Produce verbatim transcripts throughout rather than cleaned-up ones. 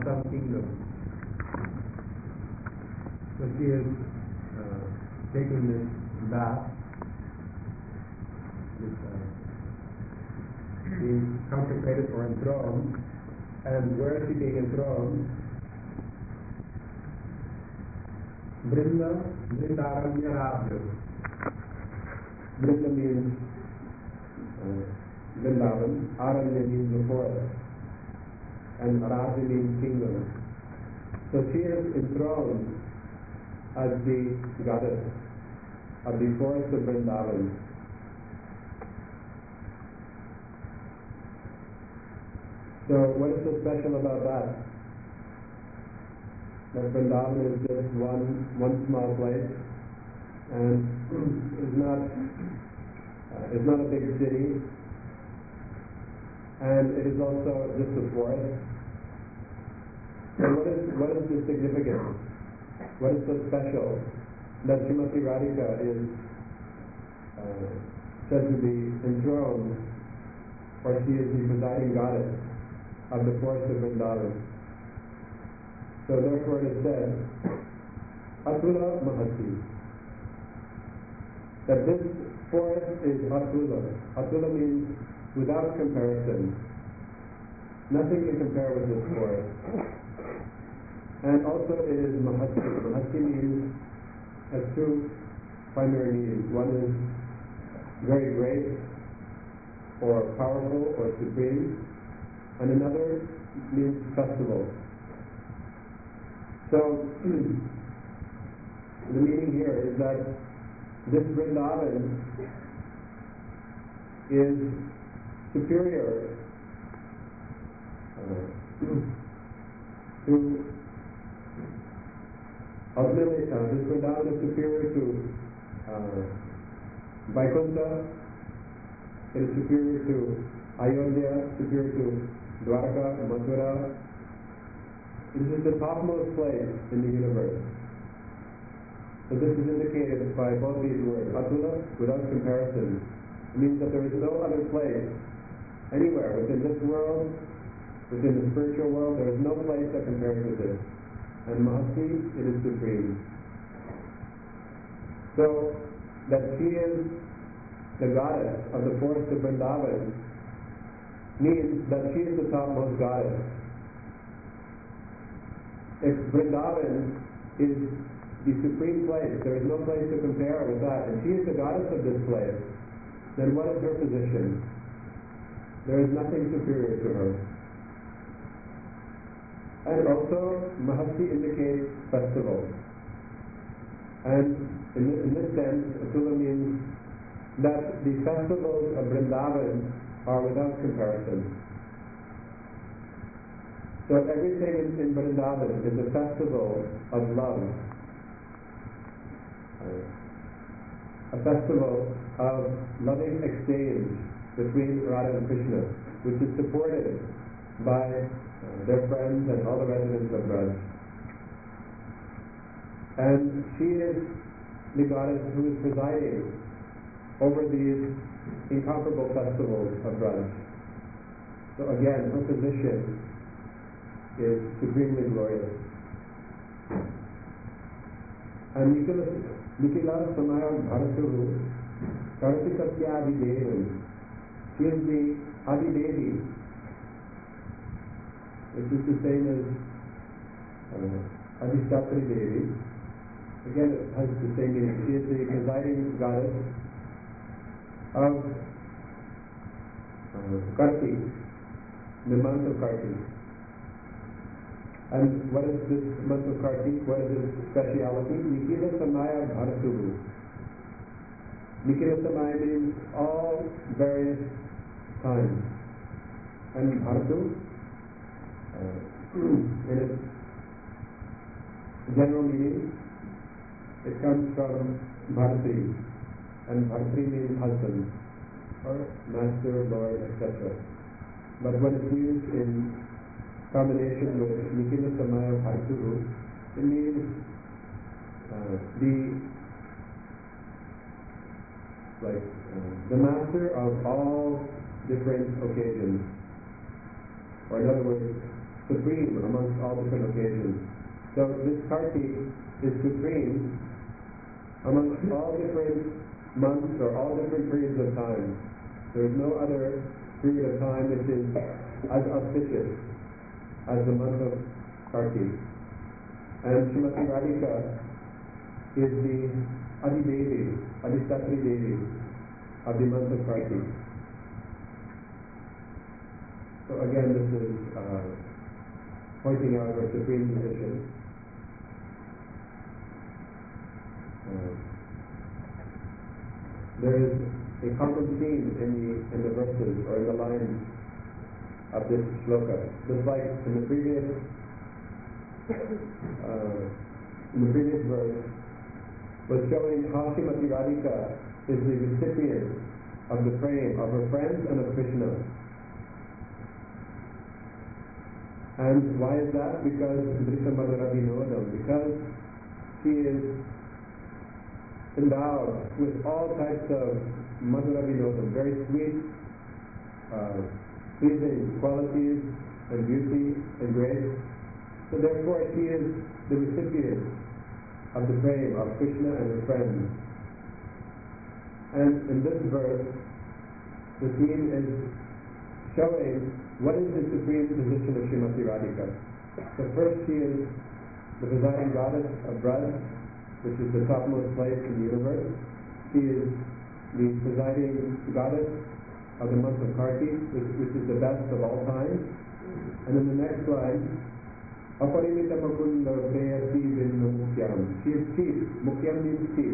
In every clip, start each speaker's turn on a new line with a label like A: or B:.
A: some kingdom. So she is uh, taking this bath, this, uh, being consecrated or enthroned. And where is she being enthroned? Vrinda, Vrindaranya Rajya. Vrinda means uh, Vrindavan, Aranya means the forest, and Rajya means kingdom. So she is enthroned as the goddess of the forest of Vrindavan. So what is so special about that? That Vrindavan is just one one small place, and is not uh, is not a big city, and it is also just a forest. And what is what is the significance? What is so special that Srimati Radhika is uh, said to be enthroned, or she is the presiding goddess of the forest of Vrindavan? So therefore it is said, Atula Mahati, that this forest is Atula. Atula means without comparison. Nothing can compare with this forest. And also it is Mahati. Mahati means has two primary meanings. One is very great, or powerful, or supreme, and another means festival. So, the meaning here is that this Vrindavan is superior uh, to, ultimately, uh, this Vrindavan is superior to uh, Vaikuntha, it is superior to Ayodhya, superior to Dwarka, Mathura. This is the topmost place in the universe. So this is indicated by both these words. Atula, without comparison. It means that there is no other place, anywhere, within this world, within the spiritual world, there is no place that compares with this. And Mahati, it is supreme. So, that she is the goddess of the forest of Vrindavan means that she is the topmost goddess. If Vrindavan is the supreme place, there is no place to compare with that, and she is the goddess of this place, then what is her position? There is nothing superior to her. And also, Mahati indicates festival. And in this, in this sense, Atula means that the festivals of Vrindavan are without comparison. So everything in, in Vrindavan is a festival of love, a festival of loving exchange between Radha and Krishna, which is supported by uh, their friends and all the residents of Braj. And she is the goddess who is presiding over these incomparable festivals of Braj. So again, her position is supremely glorious. And Nikhila Samaya Bharatu Kartikasya Adidevi. She is the Adidevi, which is the same as uh, Adhistatri Devi. Again, it has the same meaning. She is the presiding goddess of uh, Kartik, the month of Kartik. And what is this month of Kartik? What is its speciality? Nikhila Samaya Bharatu. Nikhila Samaya means all various times. And Bharatu, uh, in its general meaning, it comes from Bharati. And Bharati means husband, or master, lord, et cetera. But when it's used in combination with Nikhila Samaya Bharatu, it means uh, the like uh, the master of all different occasions, or in other words, supreme amongst all different occasions. So this Kartik is supreme amongst all different months or all different periods of time. There is no other period of time which is as auspicious as the month of Kartik. And Srimati Radhika is the Adi Devi, Adhistatri Devi of the month of Kartik. So again, this is uh, pointing out her supreme position. Uh, there is a common theme in the in the verses or in the lines of this shloka. Just like in the previous uh, in the previous verse was showing how Srimati Radhika is the recipient of the praying of her friends and of Krishna. And why is that? Because Drita Madhura Vinodam, because she is endowed with all types of Madhura Vinodam, very sweet, uh, pleasing qualities and beauty and grace. So therefore she is the recipient of the praying of Krishna and his friends. And in this verse, the theme is showing what is the supreme position of Srimati Radhika. So first she is the presiding goddess of Braj, which is the topmost place in the universe. She is the presiding goddess of the month of Kartik, which, which is the best of all time. And in the next line, Aparimita Makunda Prayasi Vinnu Mukyam. She is chief. Mukyam means chief.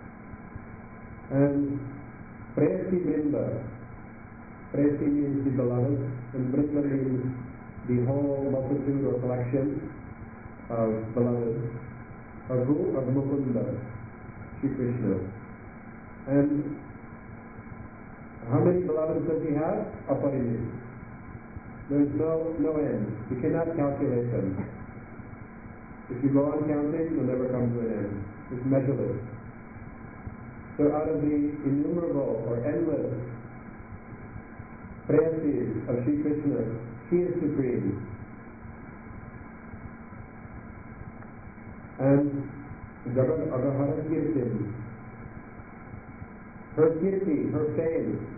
A: And Prayasi Vrinda. Prayasi means the beloved, and Vrinda means the whole multitude or collection of beloved. Of who? Of Mukunda, Shri Krishna. And how many beloveds does he have? Aparimita. There is no, no end. You cannot calculate them. If you go on counting, you'll never come to an end. It's measureless. So out of the innumerable or endless prayasis of Shri Krishna, she is supreme. And Jagat Agahara Kirti, her kirti, her fame,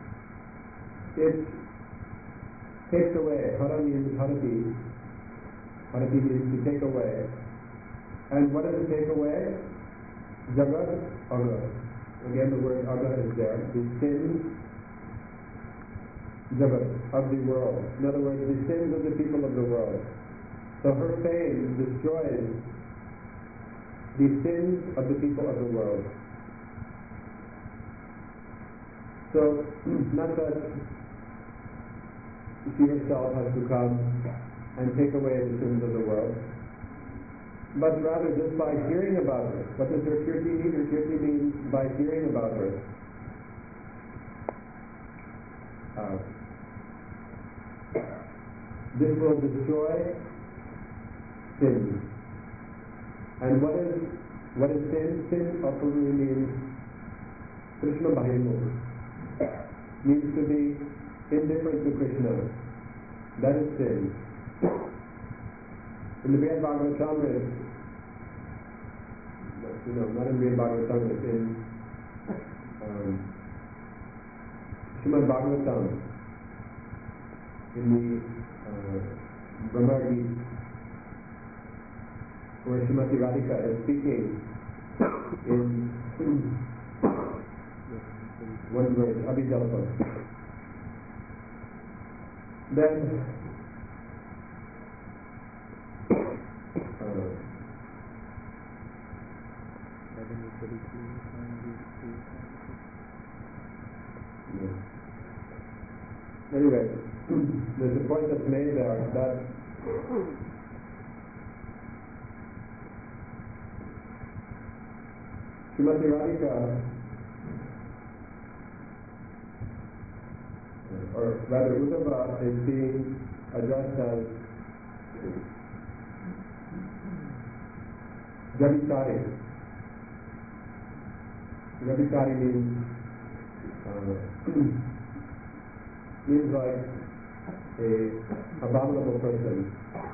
A: it takes away. Hara means harati. Harati means to take away. And what does it take away? Jagat Aga. Again, the word Aga is there. The sins, Jagat, of the world. In other words, the sins of the people of the world. So her fame destroys the sins of the people of the world. So, not that she herself has to come and take away the sins of the world, but rather just by hearing about her. What does her kirti mean? Her kirti means by hearing about her. Uh, this will destroy sin. And what is what is sin? Sin ultimately means Krishna Bahimukh. Means to be indifferent to Krishna. That is sin. In the Ved Bhagavatamrita, you know, not in Ved Bhagavatamrita, in um, Srimad Bhagavatam, in the uh, Brahma Gita, where Srimati Radhika is speaking in one verse, Abhijalpa. Then uh, yeah. Anyway, there's a point that's made there that Srimati Radhika, or rather Uddhava, is being addressed as Javisari. Javisari means uh, means like a abominable person.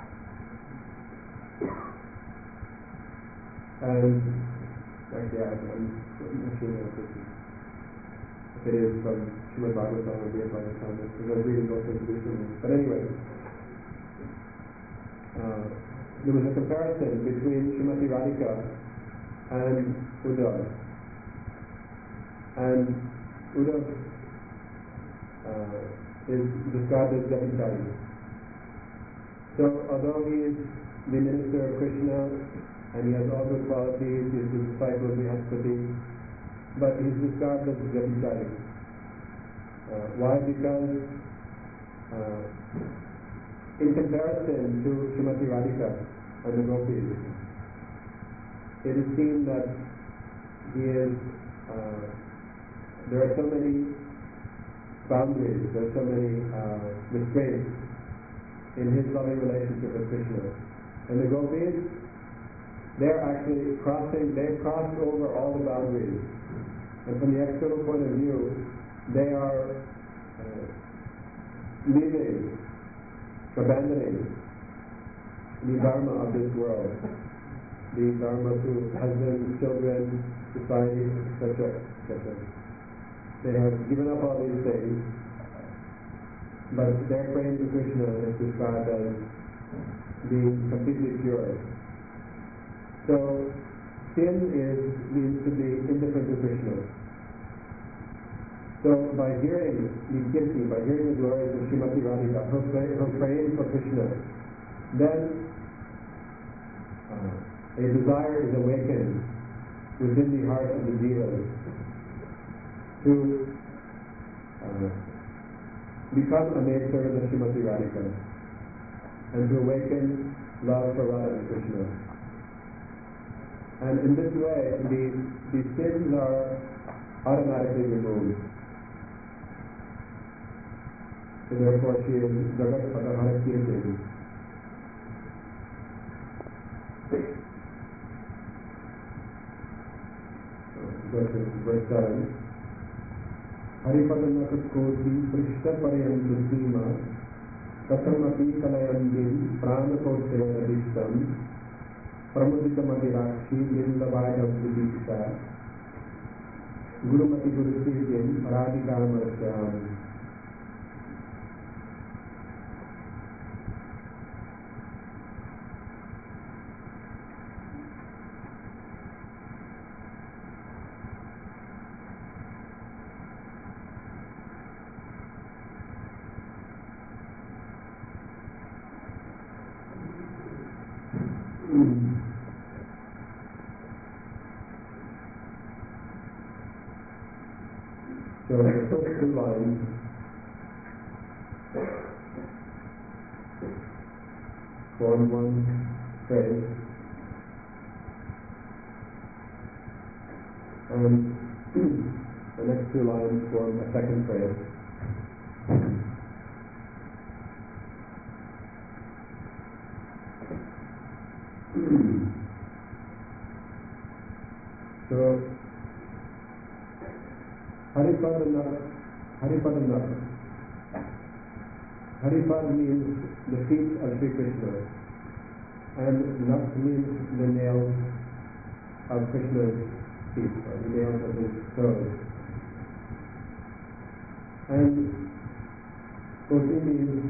A: And actually, I, I'm not sure if it is from Srimad Bhagavatam or Dear Bhagavatam, because I was reading both things recently. But anyway, uh, there was a comparison between Srimati Radhika and Uddhav. And Uddhav uh, is described as Brahmachari. So, although he is the minister of Krishna and he has all good qualities, he is the disciple of Brihaspati, but he is described as Brahmachari. Uh, why? Because uh, in comparison to Srimati Radhika and the Gopis, it is seen that he is, uh, there are so many boundaries, there are so many uh, restraints in his loving relationship with Krishna. And the Gopis, they're actually crossing, they've crossed over all the boundaries. And from the external point of view, they are uh, leaving, abandoning the dharma of this world, the dharma to husbands, children, society, et cetera, et cetera. They have given up all these things, but their praying to Krishna is described as being completely pure. So, sin is means to be indifferent to Krishna. So, by hearing the kirti, by hearing the glories of Srimati Radhika, her, pray, her praying for Krishna, then uh, a desire is awakened within the heart of the jivas to uh, become a maid servant of Srimati Radhika and to awaken love for Radha and Krishna. And in this way, the, the sins are automatically removed. So therefore she is Jagat Padahara Kirti. Go to verse seven. Haripadana Koti Prishta Parayam Sima Katamapi Kalayandin Pranakote Adishtam Pramudikam Adirakshi Lindavaya Buddhisha Gurumati Guru Sijin Radhikam Arsyam. So the first two lines form one phrase, and the next two lines form a second phrase. So Haripadana, Haripadana. Haripad means the feet of Sri Krishna, and Nak means the nails of Krishna's feet, or the nails of his toes. And Koti means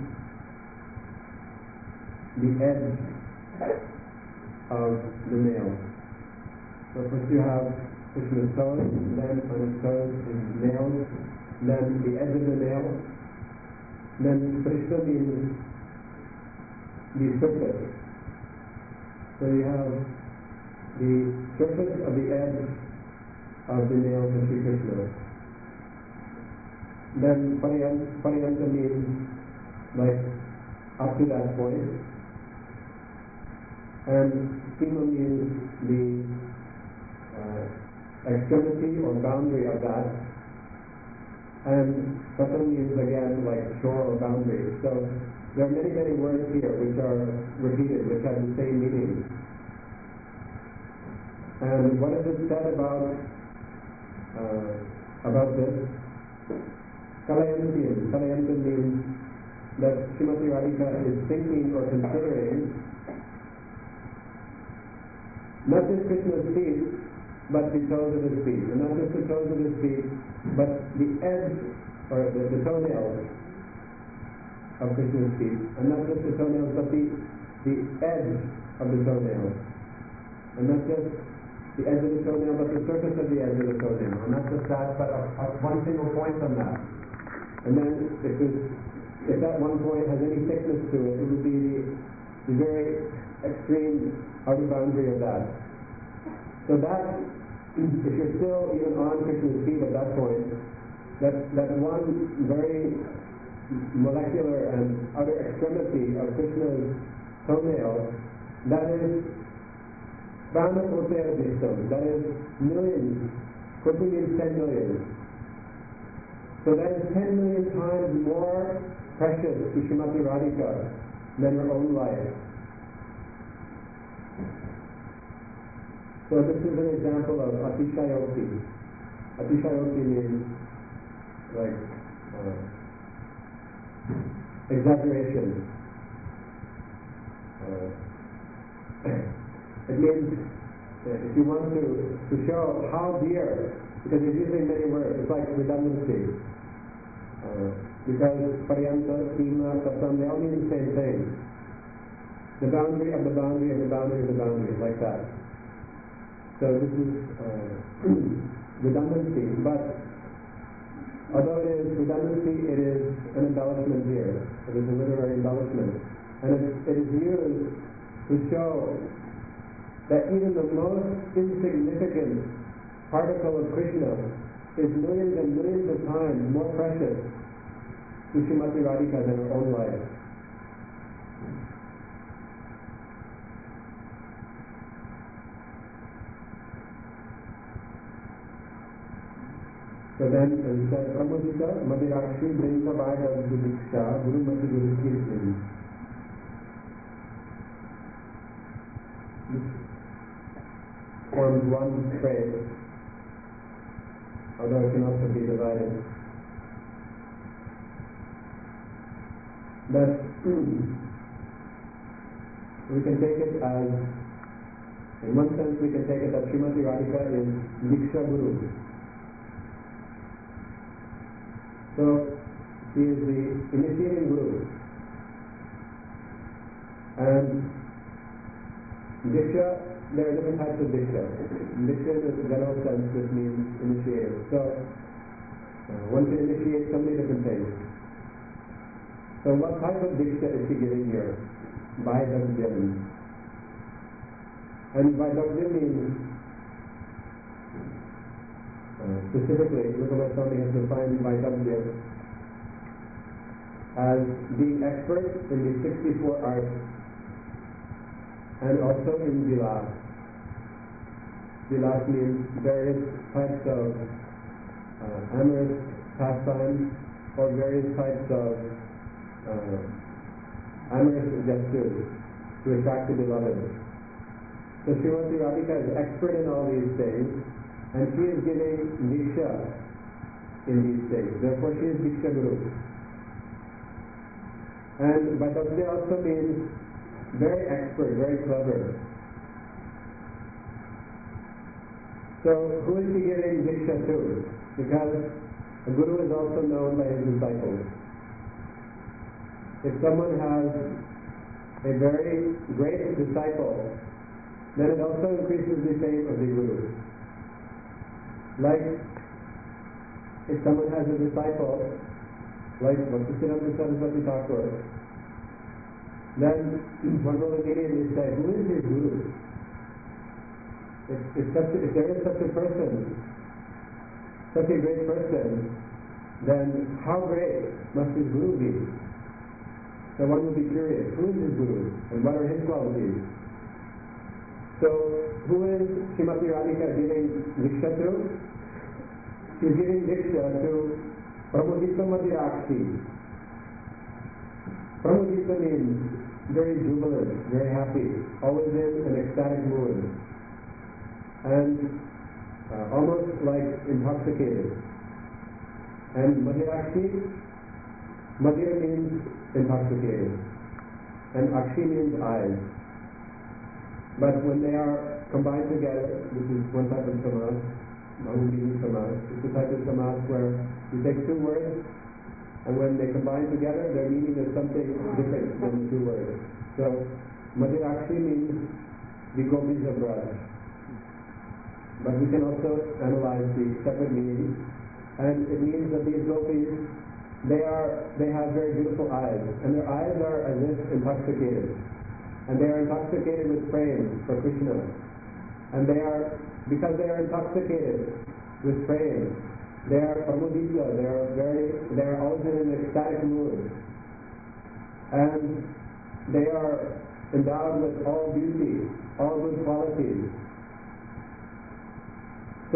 A: the edge of the nail. So first you have Krishna's toes, then on his toes is nails, then the edge of the nail, then Krishna means the surface. So you have the surface of the edge of the nails of Sri Krishna. Then Pariyanta means like up to that point, and Sima means the uh, extremity or boundary of that, and Katam means again like shore or boundary. So there are many, many words here which are repeated, which have the same meaning. And what is it said about uh, about this? Kalayantin. Kalayantin means that Srimati Radhika is thinking or considering not just Krishna's feet, but the toes of his feet. And not just the toes of his feet, but the edge, or the, the toenails of Krishna's feet. And not just the toenails, but the, the edge of the toenails. And not just the edge of the toenail, but the surface of the edge of the toenail. And not just that, but a, a one single point on that. And then if, if that one point has any thickness to it, it would be the, the very extreme outer boundary of that. So that, if you're still even on Krishna's feet at that point, that, that one very molecular and outer extremity of Krishna's toenail, that is Brahma Kotera Vistam, that is millions, Koti means ten million. So that is ten million times more precious to Srimati Radhika than her own life. So this is an example of Atishayokti. Atishayokti means like uh, exaggeration. Uh, it means uh, if you want to, to show how dear, because it's using many words, it's like redundancy. Uh, because Pariyanta, Sima, Satam, they all mean the same thing. The boundary of the boundary of the boundary of the boundary, like that. So this is uh, redundancy, but although it is redundancy, it is an embellishment here. It is a literary embellishment. And it, it is used to show that even the most insignificant particle of Krishna is millions and millions of times more precious to Srimati Radhika than her own life. So then, as he said, Pramodita, Madirakshi, Brinka Bhaga Diksha, Guru Mati Guru Kirtin. This forms one phrase, although it can also be divided. But we can take it as, in one sense we can take it that Srimati Radhika is Diksha Guru. So, he is the initiating Guru. And Diksha, there are different types of Diksha. Diksha in the general sense, which means initiator. So, uh, one can initiate so many different things. So, what type of Diksha is he giving here? Vaidagdhyam. And Vaidagdhyam means, Uh, specifically, Rupa Goswami has defined Vaidagdhya as being expert in the sixty-four arts and also in Vilas. Vilas means various types of uh, amorous pastimes or various types of uh, amorous gestures to attract the beloved. So Srimati Radhika is expert in all these things, and she is giving Diksha in these things. Therefore she is Diksha Guru. And Vaidagdhya also means very expert, very clever. So who is she giving Diksha to? Because a Guru is also known by his disciples. If someone has a very great disciple, then it also increases the fame of the Guru. Like, if someone has a disciple, like Bhaktisiddhanta Saraswati Thakur, then one will immediately say, who is his Guru? If, if, such, if there is such a person, such a great person, then how great must his Guru be? So one will be curious, who is his Guru? And what are his qualities? So, who is Srimati Radhika giving Diksha to? She is giving Diksha to Pramodita Madirakshi. Pramodita means very jubilant, very happy, always in an ecstatic mood, and uh, almost like intoxicated. And Madirakshi Madhira means intoxicated, and Akshi means eyes. But when they are combined together, this is one type of samadhi, Bahubini samadhi. It's a type of samadhi where you take two words, and when they combine together, their meaning is something different than the two words. So, Madhirakshi means the gopis of Braj. But we can also analyze the separate meanings, and it means that these gopis, they are they have very beautiful eyes, and their eyes are as if intoxicated, and they are intoxicated with praying for Krishna, and they are because they are intoxicated with praying, they are pramudita, they are very they are always in an ecstatic mood, and they are endowed with all beauty, all good qualities. So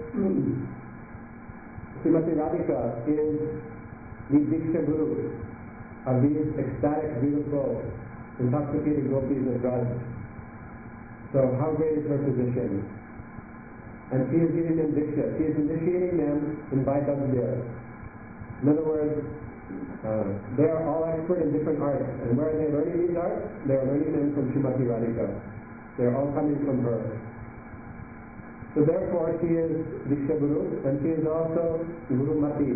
A: Srimati Radhika is the Diksha Guru of these ecstatic, beautiful, intoxicated gopis of Braj. So how great is her position? And she is giving them Diksha. She is initiating them in Vaidagya. In other words, uh, they are all expert in different arts. And where are they learning these arts? They are learning them from Srimati Radhika. They are all coming from her. So therefore she is Diksha Guru, and she is also Guru Mati.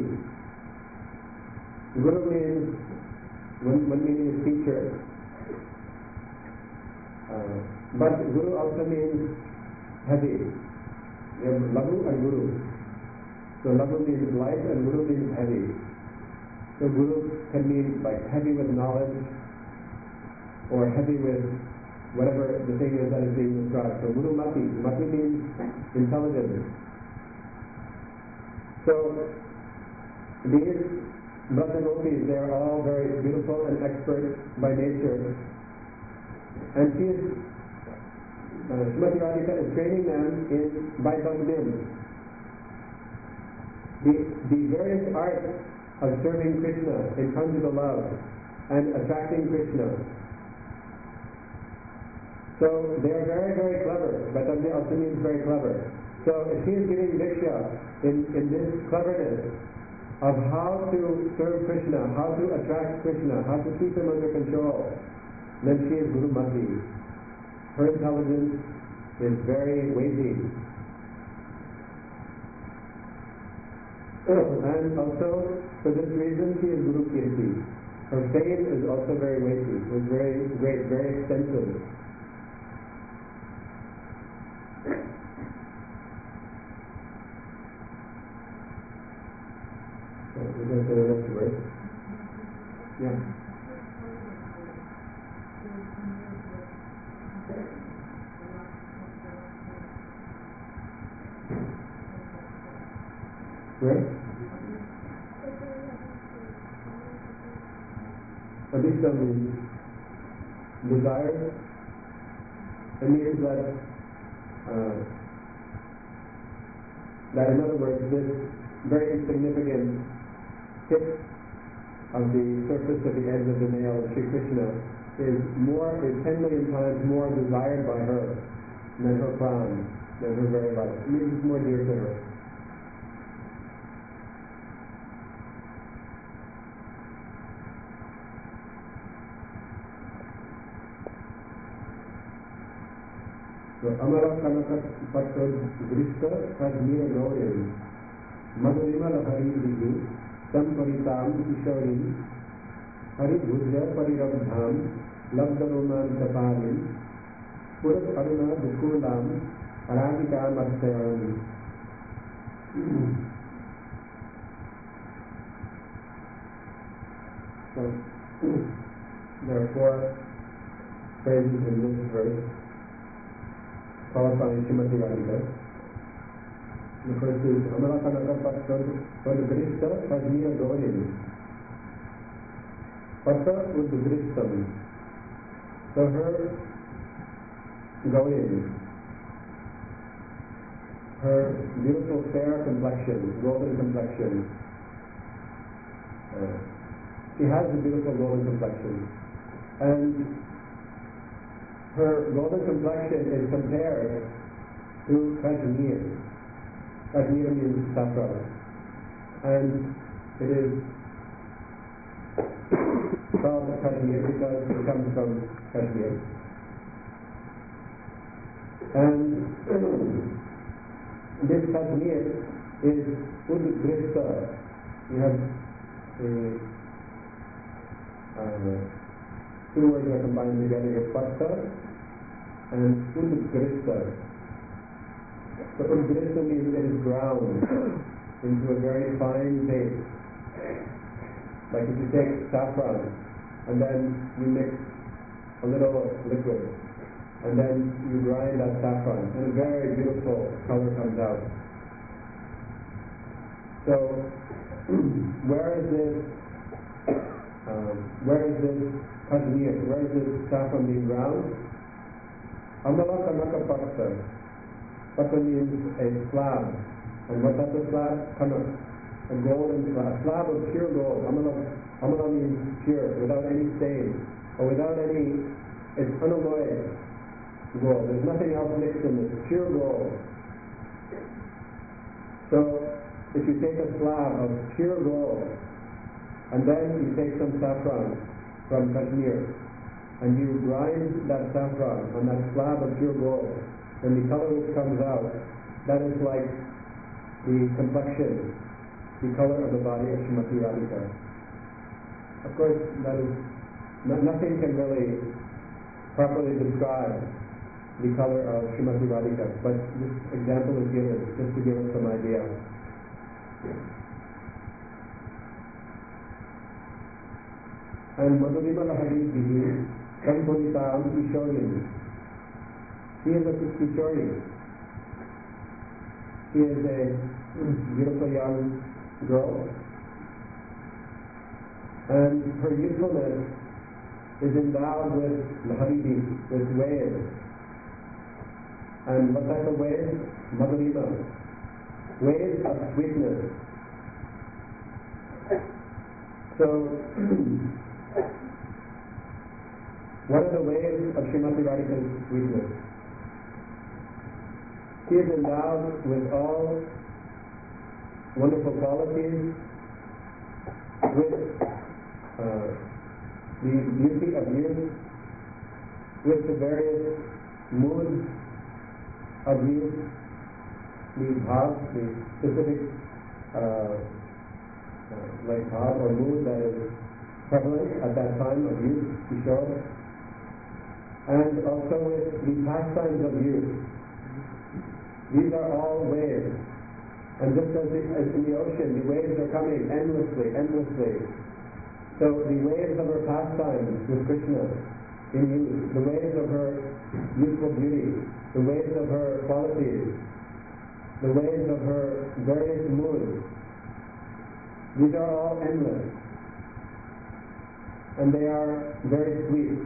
A: Guru means, one, one meaning is teacher, uh, but Guru also means heavy. We have Lagu and Guru. So Lagu means light and Guru means heavy. So Guru can mean like heavy with knowledge, or heavy with whatever the thing is that is being described. So Guru Mati, Mati means intelligence. So these Braj gopis, they are all very beautiful and expert by nature. And she is, uh, Srimati Radhika is training them in Vaidagya. The, the various arts of serving Krishna in conjugal love and attracting Krishna. So they are very, very clever. Vaidagya also means very clever. So if she is giving Diksha in, in this cleverness of how to serve Krishna, how to attract Krishna, how to keep him under control, then she is Guru Mati. Her intelligence is very weighty. And also, for this reason, she is Guru Kirti. Her fame is also very weighty, it was very great, very extensive. We're going to the next verse. Yeah. Where? Abhishta means desire. It means that, uh, that in other words, this very insignificant tip of the surface of the edge of the nail of Sri Krishna is more, is ten million times more desired by her than her crown, than her very life. It means it's more dear to her. So Amara Kanaka Patra Grishta Kashmir Gauri Madhurimal Hari Vidi Samparitam Kishorim Hari Bhujya Parirabdham Labdaroman Taparim Purat Aruna Dukulam Aradika Matsayam. So there are four phrases in this verse qualifying Srimati Radhika. The first is Amara Kanaka Patra Grishta Kashmir Gauri. Patra was the Grishtam. So her Gauri, her beautiful fair complexion, golden complexion. Uh, she has a beautiful golden complexion. And her golden complexion is compared to Kashmir. Kashmir means saffron. And it is called Kashmir because it comes from Kashmir. And this Kashmir is Udgrista. You have a, uh, two words are combined together, Patsa and Udgrista. So Udgrista means it is ground into a very fine paste. Like if you take saffron and then you mix a little liquid and then you grind that saffron and a very beautiful color comes out. So where is this um, where is this Kashmir? Where is this saffron being ground? Amala Kanaka Paksa. Paksa means a slab. And what is a slab? Kanak. A golden slab. A slab of pure gold. Amala, amala means pure, without any stain. Or without any, it's unalloyed gold. There's nothing else mixed in it. Pure gold. So, if you take a slab of pure gold, and then you take some saffron from Kashmir, and you grind that saffron on that slab of pure gold, and the color which comes out, that is like the complexion, the color of the body of Srimati Radhika. Of course, that is, no, nothing can really properly describe the color of Srimati Radhika, but this example is given just to give us some idea. And Madhurima Lahari Bihi, Kampuritam Kishori. She is a Kishori. She is a beautiful young girl. And her youthfulness is endowed with Lahari Bihi, with waves. And what type of waves? Madhurima. Waves of sweetness. So, what are the ways of Srimati Radhika's sweetness? She is endowed with all wonderful qualities, with uh, the beauty of youth, with the various moods of youth, the bhav, the specific uh, uh, like bhav or mood that is prevalent at that time of youth, Kishore, and also with the pastimes of youth. These are all waves. And just as, the, as in the ocean, the waves are coming endlessly, endlessly. So the waves of her pastimes with Krishna in youth, the waves of her youthful beauty, the waves of her qualities, the waves of her various moods, these are all endless. And they are very sweet.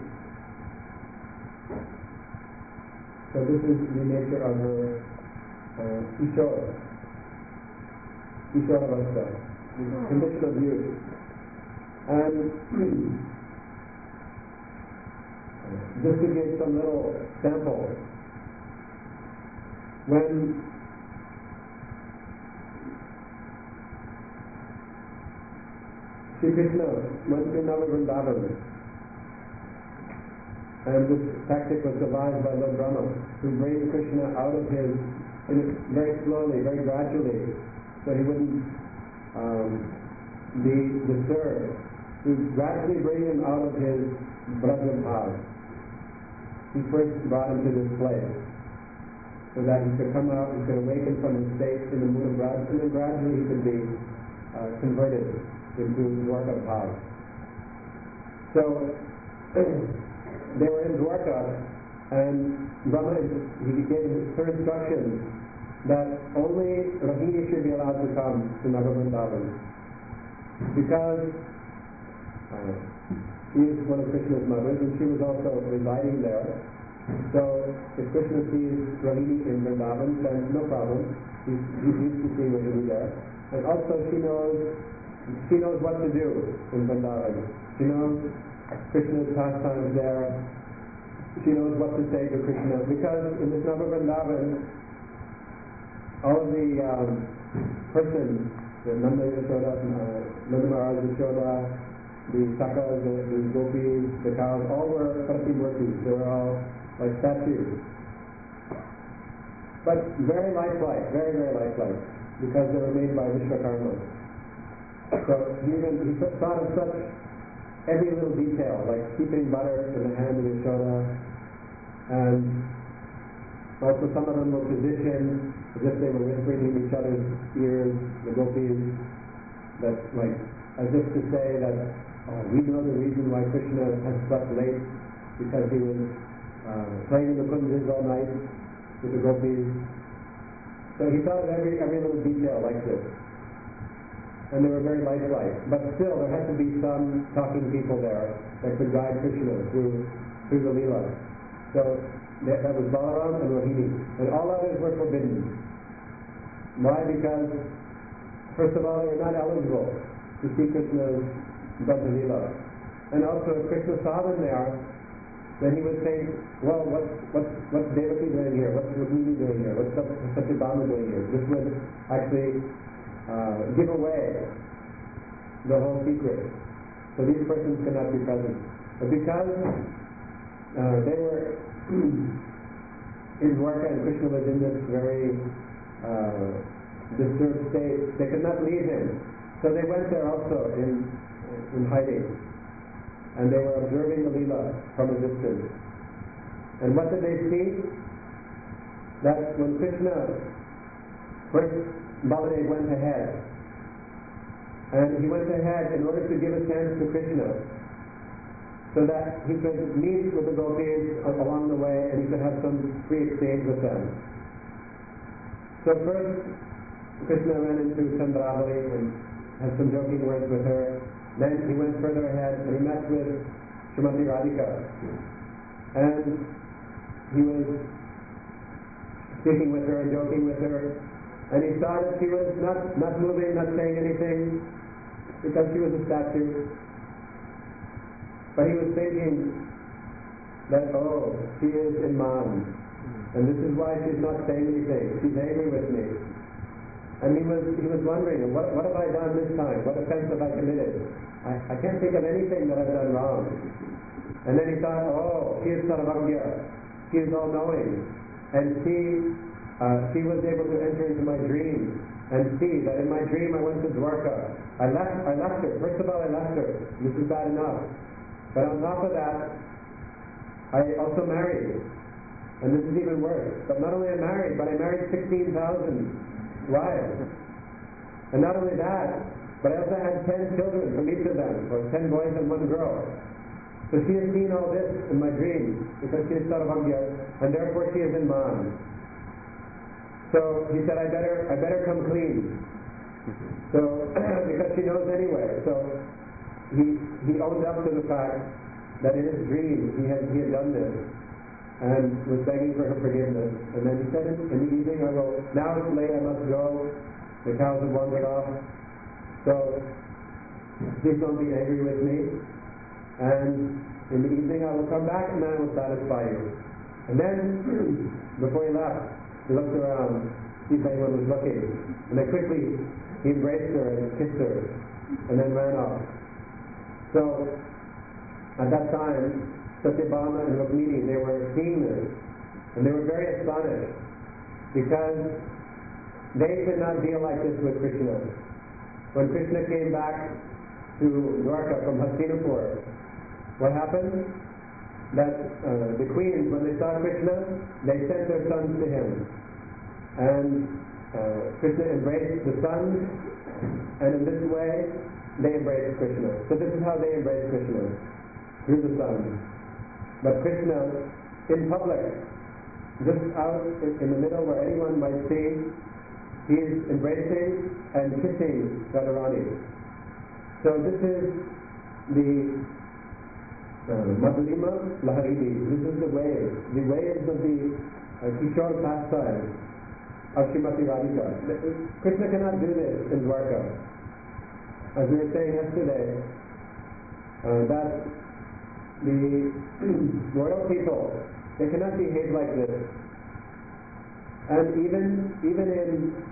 A: So this is the nature of her uh, Kishore, Kishore Avastha, the condition of youth. And just to give some little sample, when Sri Krishna went to Nava Vrindavan, and this tactic was devised by Lord Brahma to bring Krishna out of his, in a, very slowly, very gradually, so he wouldn't um, be disturbed, to gradually bring him out of his Brajabhav. He first brought him to this place, so that he could come out, he could awaken from his state in the mood of Braj, and then gradually he could be uh, converted into Dwarka Bhav. So, they were in Dwarka, and Brahma, he gave her instructions that only Rohini should be allowed to come to Nava Vrindavan, because uh, she is one of Krishna's mothers, and she was also residing there. So, if Krishna sees Rohini in Vrindavan, then no problem. He's, he's used to seeing Rohini there. And also she knows she knows what to do in Vrindavan. She knows Krishna's pastimes there. She knows what to say to Krishna, because in this Nava Vrindavan, all of the um, persons, the Nanda Yashoda, uh, Nanda Maharaj Yashoda, the sakas, the, the gopis, the cows, all were pratimurtis. They were all like statues. But very lifelike, very, very lifelike, because they were made by Vishwakarma. So he even he thought of such every little detail, like keeping butter in the hand of Yashoda, and also some of them were positioned as if they were whispering in each other's ears, the gopis, that like, as if to say that uh, we know the reason why Krishna has slept late, because he was uh, playing in the kunjas all night with the gopis. So he thought of every, every little detail like this. And they were very lifelike. But still, there had to be some talking people there that could guide Krishna through, through the Leela. So that, that was Balaram and Rohini. And all others were forbidden. Why? Because, first of all, they were not eligible to see Krishna's Braja Leela. And also, if Krishna saw them there, then he would think, well, what's, what's, what's Devaki doing here? What's Rukmini doing here? What's Satyabhama doing here? This would actually uh, give away the whole secret. So these persons cannot be present. But because uh, they were in Dwarka and Krishna was in this very uh, disturbed state, they could not leave him. So they went there also in, in hiding. And they were observing the Leela from a distance. And what did they see? That when Krishna, first Baladev went ahead, and he went ahead in order to give a chance to Krishna, so that he could meet with the gopis along the way, and he could have some free exchange with them. So first, Krishna ran into Chandravali and had some joking words with her. Then he went further ahead and he met with Srimati Radhika. And he was speaking with her and joking with her. And he saw that she was not, not moving, not saying anything, because she was a statue. But he was thinking that, oh, she is in man. And this is why she's not saying anything. She's angry with me. And he was he was wondering, what, what have I done this time? What offense have I committed? I, I can't think of anything that I've done wrong. And then he thought, oh, she is Sarvagya. She is all-knowing. And she, uh, she was able to enter into my dream and see that in my dream I went to Dwarka. I left, I left her. First of all, I left her. This is bad enough. But on top of that, I also married. And this is even worse. But not only I married, but I married sixteen thousand wives. And not only that, but I also had ten children from each of them, or ten boys and one girl. So she has seen all this in my dream, because she is Sarvagya, and therefore she is in man. So he said, I better I better come clean. So because she knows anyway. So he he owned up to the fact that in his dream he had he had done this, and was begging for her forgiveness. And then he said, in, in the evening, I will, now it's late, I must go. The cows have wandered off. So, please don't be angry with me. And in the evening I will come back and then I will satisfy you. And then, before he left, he looked around, see if anyone was looking. And then quickly, he embraced her and kissed her, and then ran off. So, at that time, Satyabhama and Rukmini, they were seeing this, and they were very astonished, because they could not deal like this with Krishna. When Krishna came back to Dwarka from Hastinapur, what happened? That uh, the queens, when they saw Krishna, they sent their sons to him. And uh, Krishna embraced the sons, and in this way, they embraced Krishna. So this is how they embraced Krishna, through the sons. But Krishna, in public, just out in the middle where anyone might see, he is embracing and kissing Radharani. So this is the uh, Madhurima Laharidi. This is the waves, the waves of the uh, Kishore pastime of Srimati Radhika. Krishna cannot do this in Dwarka. As we were saying yesterday, uh, that the royal people, they cannot behave like this. And even even in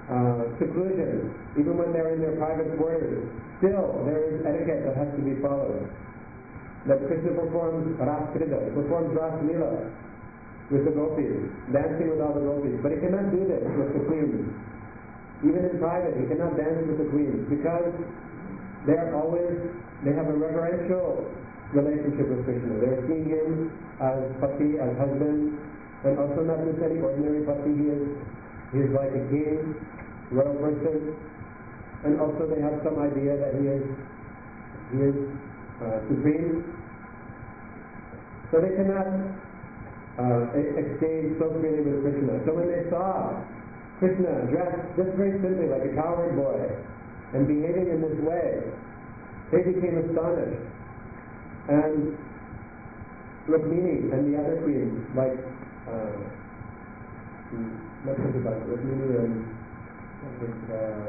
A: uh, seclusion, even when they're in their private quarters, still there is etiquette that has to be followed. That Krishna performs Ras Krida, he performs Ras Lila with the gopis, dancing with all the gopis. But he cannot do this with the queens. Even in private, he cannot dance with the queens because they are always, they have a reverential relationship with Krishna. They're seeing him as pati, as husband, and also not just any ordinary pati. He is, he is like a king, royal person, and also they have some idea that he is, he is uh, supreme. So they cannot uh, exchange so freely with Krishna. So when they saw Krishna dressed just very simply like a cowherd boy and behaving in this way, they became astonished. And Rukmini and the other queens, like uh, not Rukmini and uh,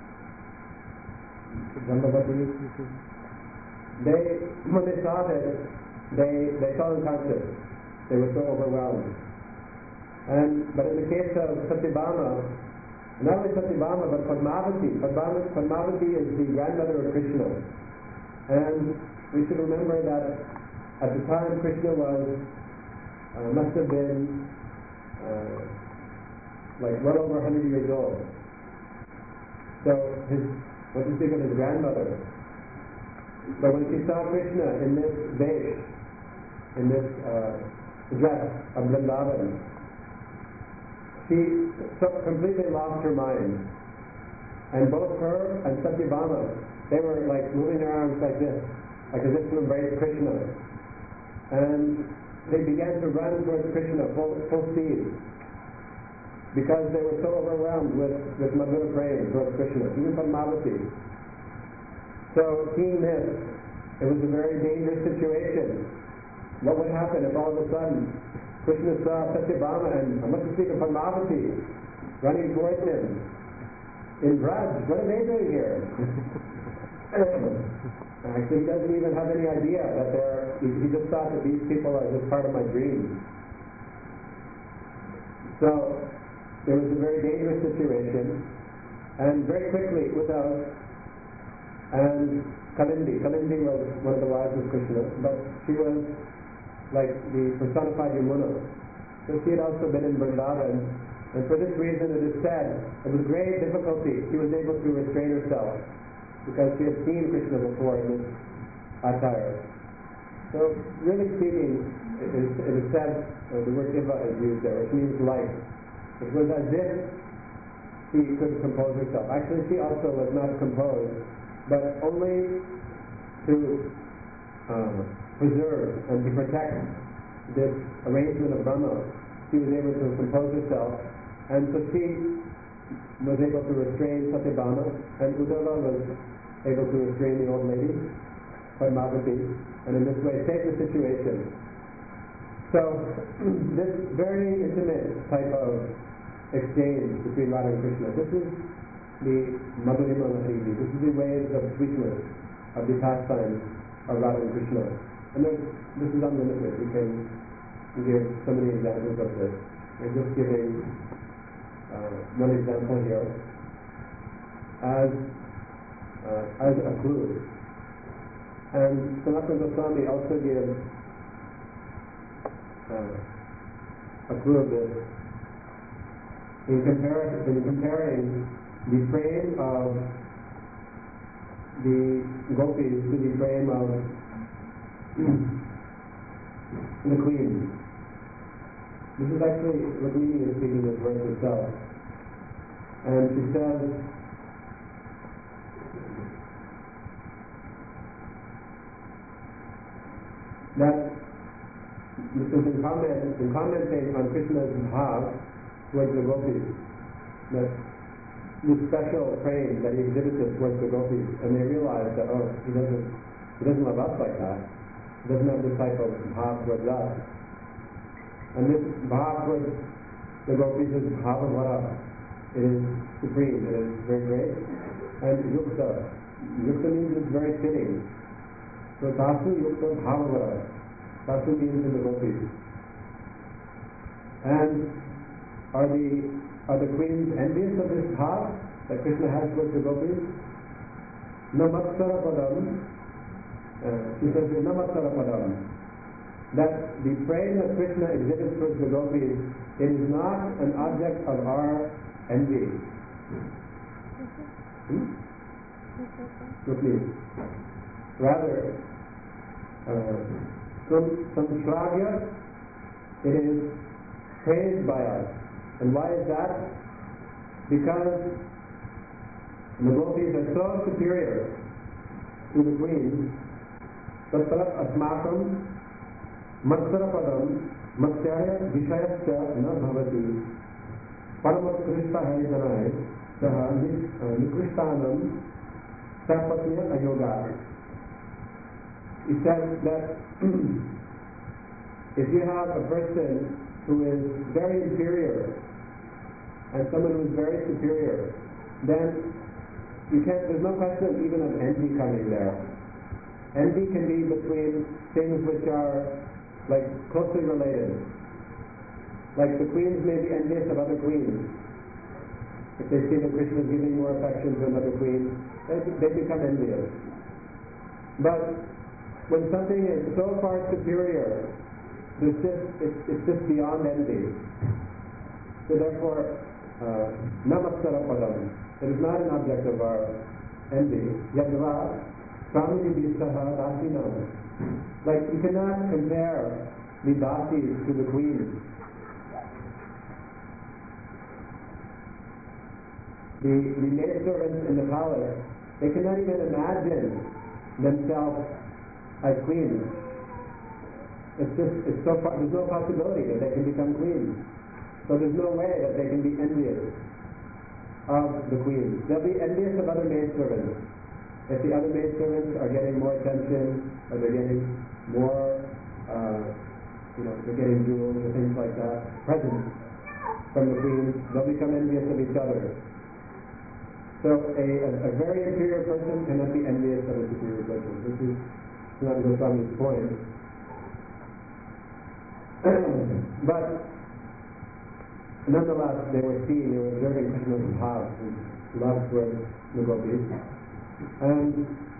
A: Jambavati, they, when they saw this, they, they fell unconscious. They were so overwhelmed. And, but in the case of Satyabhama, not only Satyabhama, but Padmavati. Padmavati, Padmavati is the grandmother of Krishna. And we should remember that at the time Krishna was, uh, must have been uh, like well over one hundred years old. So his, what do you think of his grandmother? But when she saw Krishna in this vesh, in this uh, dress of Vrindavan, she so completely lost her mind. And both her and Satyabhama, they were like moving their arms like this, like as if to embrace Krishna. And they began to run towards Krishna full, full speed, because they were so overwhelmed with, with Madhura praying towards Krishna, even Padmavati. So seeing this, it was a very dangerous situation. What would happen if all of a sudden Krishna saw Satyabhama and, I must speak of Padmavati, running towards him in Braj? What are they doing here? Actually, he doesn't even have any idea that they're, he, he just thought that these people are just part of my dream. So, it was a very dangerous situation, and very quickly, without, and Kalindi, Kalindi was one of the wives of Krishna, but she was like the personified Yamuna. So she had also been in Vrindavan, and for this reason it is said, it was great difficulty, she was able to restrain herself, because she had seen Krishna before in this attire. So, really speaking, it is, it is said, uh, the word Iva is used there, which means light. It was as if she could compose herself. Actually, she also was not composed, but only to uh, preserve and to protect this arrangement of Brahma. She was able to compose herself, and so she was able to restrain Satyabhama, and Uddhava was able to restrain the old lady, Padmavati, and in this way save the situation. So, this very intimate type of exchange between Radha and Krishna, this is the Madhurima Lahari, this is the waves of sweetness of the pastimes of Radha and Krishna. And this is unlimited. We can give so many examples of this. We're just giving uh, one example here as uh, as a clue. And Sanatana Goswami also gives uh, a clue of this in, compar- in comparing the frame of the gopis to the frame of the queen. This is actually Rukmini is speaking this verse herself. And she says, that this is in, comment, in commenting on Krishna's bhav towards the gopis, that this special praying that he exhibited towards the gopis, and they realized that, oh, he doesn't, he doesn't love us like that. He doesn't have this type of bhav towards us. And this bhav towards the gopis is bhav vara. It is supreme, it is very great. And yukta. Yukta means it's very fitting. So Tasu Yukta Bhavavara. Tasu means in the gopis. And are the are the queens envious of this bhav that Krishna has towards the gopis? Namaskara padam, uh, she says, Namaskara padam, that the praise that Krishna exhibits towards the gopis, it is not an object of our envy. Hmm? So please. Rather, uh, from, from Shravya, it is praised by us. And why is that? Because the gopis are so superior to the queens. Tatra asmakam matsara padam matyaya vishayasya na bhavati paramakrishta hai janai saha nikrishtanam sapatya ayoga. He says that if you have a person who is very inferior and someone who is very superior, then you can't, there's no question even of envy coming there. Envy can be between things which are like closely related. Like the queens may be envious of other queens. If they see that Krishna is giving more affection to another queen, they, they become envious. But when something is so far superior, there's just, it's, it's just beyond envy. So therefore, uh, namaskara padam, it is not an object of our envy. Yadva samini bisaha dasinam. Like you cannot compare the dasis to the queens. The, the maidservants in the palace, they cannot even imagine themselves as queens. It's just, it's so far, there's no possibility that they can become queens. So there's no way that they can be envious of the queens. They'll be envious of other maidservants. If the other maidservants are getting more attention, or they're getting more, uh, you know, they're getting jewels or things like that, presents from the queens, they'll become envious of each other. So a, a, a very inferior person cannot be envious of a superior person. This is Sanatana Goswami's point. But nonetheless, they were seeing, they were observing Krishna's bhav, his love towards the gopis. And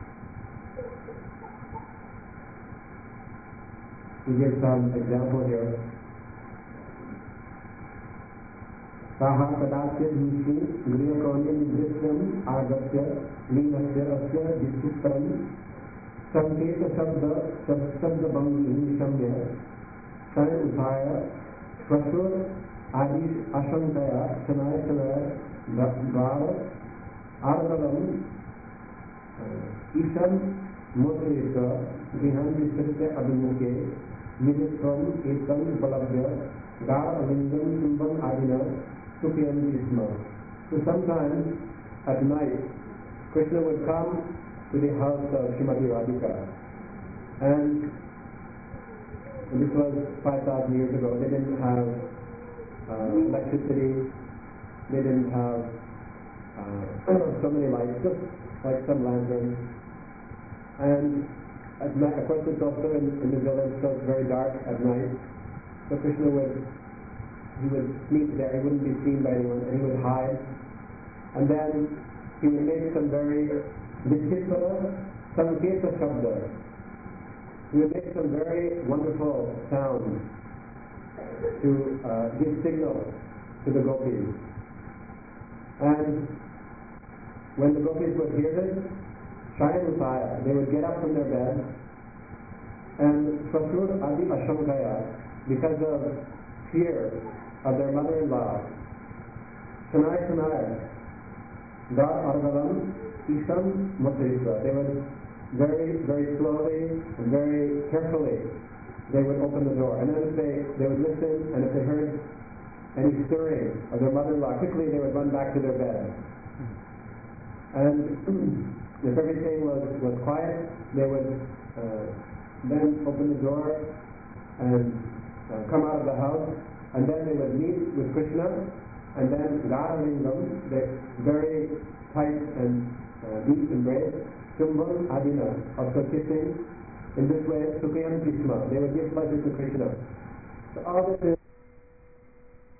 A: he gives some example here. Saha kadasya dhishu griyakonim drishyam agatya linasya asya vichitram sanketa shabda shabda bhangi shamya sayan uthaya prasur adi ashankaya sanaya sanaya dvara arvalam isham motreka grihan visrita abhimukhe niditvam ekam balabhya gar alingam sumbam adina supyam isma. So sometimes at night Krishna would come to the house of Srimati Radhika, and this was five thousand years ago. They didn't have uh, electricity, they didn't have uh, so many lights, just like some lanterns. And at night, of course, it's also in, in the village, so it's very dark at night. So Krishna would, he would sleep there, he wouldn't be seen by anyone, and he would hide. And then he would make some very vichitra sanketa shabda. He would make some very wonderful sounds to uh, give signal to the gopis. And when the gopis would hear this, Shayanutaya, they would get up from their bed, and Prasur Adi Ashankaya, because of fear of their mother-in-law, Sanaya Sanaya, Dar Argalam, Isham Matrishva, they would very, very slowly and very carefully, they would open the door. And then if they, they would listen, and if they heard any stirring of their mother-in-law, quickly they would run back to their bed. And if everything was, was quiet, they would uh, then open the door and uh, come out of the house, and then they would meet with Krishna, and then Garalingam, the very tight and uh, deep embrace, Chumbam Adina, also kissing. In this way, Sukhyam Pisma, they would give pleasure to Krishna. So all this is